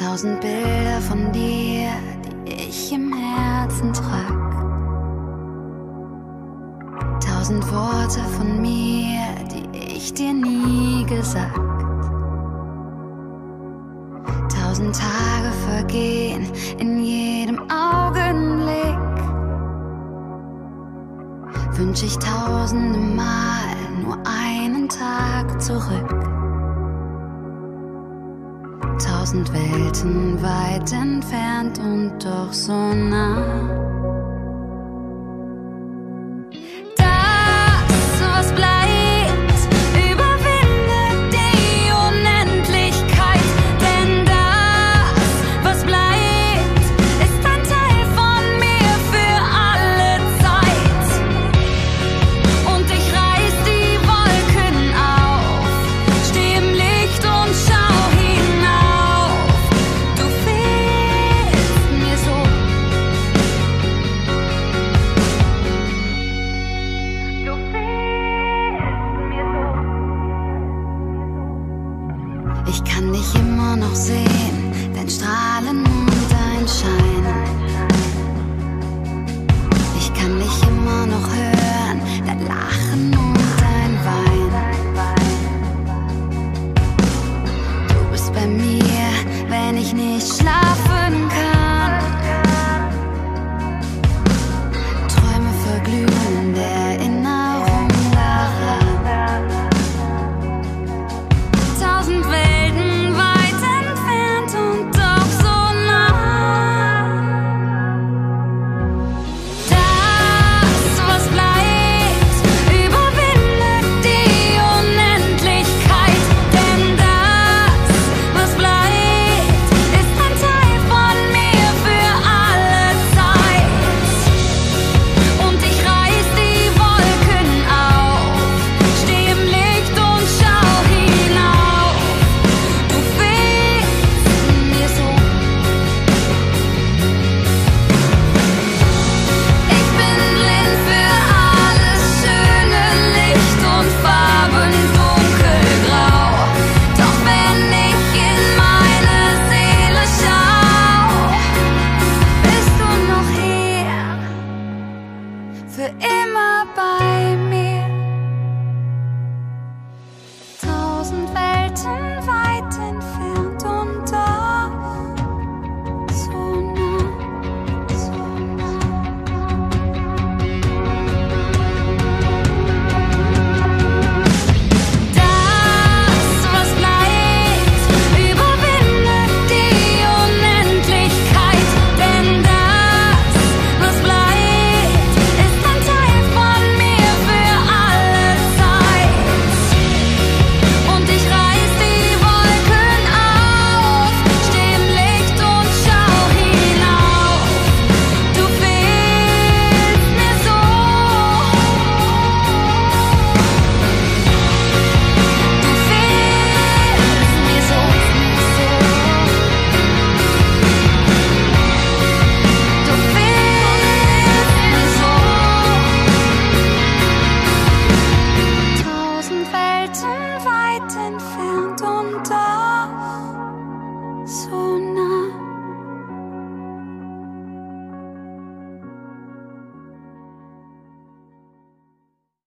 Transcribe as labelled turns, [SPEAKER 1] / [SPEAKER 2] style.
[SPEAKER 1] 1000 Bilder von dir, die ich im Herzen trag. 1000 Worte von mir, die ich dir nie gesagt. 1000 Tage vergehen in jedem Augenblick. Wünsch ich tausende Mal nur einen Tag zurück. 1000 Welten weit entfernt und doch so nah. Das, was bleibt, überwindet die Unendlichkeit. Denn das, was bleibt, ist ein Teil von mir für alle Zeit. Und ich reiß die Wolken auf, steh im Licht und schau hinauf. Du fehlst mir so. Du fehlst mir so. Ich kann dich immer noch sehen, dein Strahlen und dein Schein. Ich kann dich immer noch hören.